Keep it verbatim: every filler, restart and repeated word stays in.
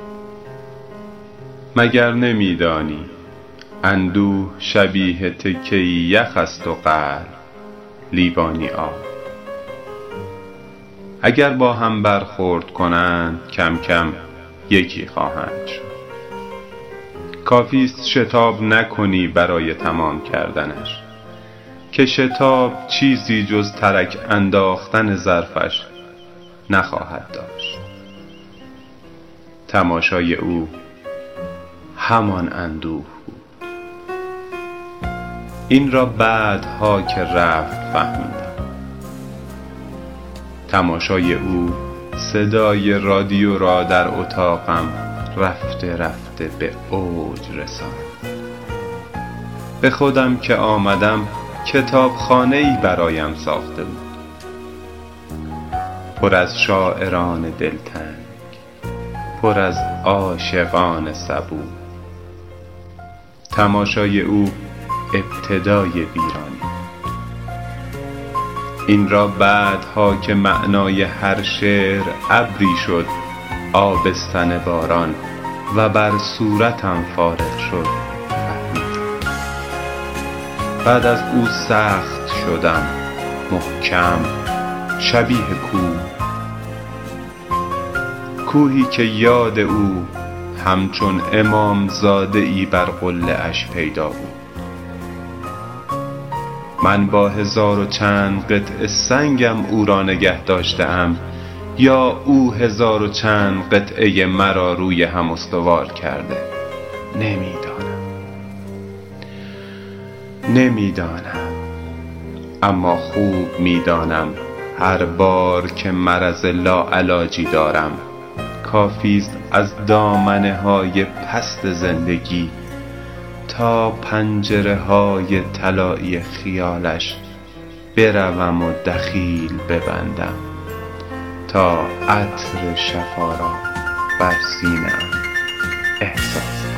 مگر نمی‌دانی اندوه شبیه تکه‌ای یخ است و قلب لیوانی آب. اگر با هم برخورد کنند کم کم یکی خواهند شد. کافیست شتاب نکنی برای تمام کردنش، که شتاب چیزی جز ترک انداختن ظرفش نخواهد داشت. تماشای او همان اندوه بود. این را بعدها که رفت فهمیدم. تماشای او صدای رادیو را در اتاقم رفته رفته به اوج رساند. به خودم که آمدم کتابخانه‌ای برایم ساخته بود، پر از شاعران دلتنگ، پر از عاشقان صبور. تماشای او ابتدای ویرانی. این را بعدها که معنای هر شعر ابری شد آبستن باران و بر صورتم فارغ شد فهمیدم. بعد از او سخت شدم، محکم، شبیه کوه، کوهی که یاد او همچون امام زاده ای بر قله اش پیدا بود. من با هزار و چند قطعه سنگم او را نگه داشتم، یا او هزار و چند قطعه مرا روی هم استوار کرده؟ نمیدانم نمیدانم اما خوب میدانم هر بار که مرض لاعلاجی دارم کافیست از دامنه های پست زندگی تا پنجره های طلایی خیالش بروم و دخیل ببندم تا عطر شفا را بر سینه‌ام احساس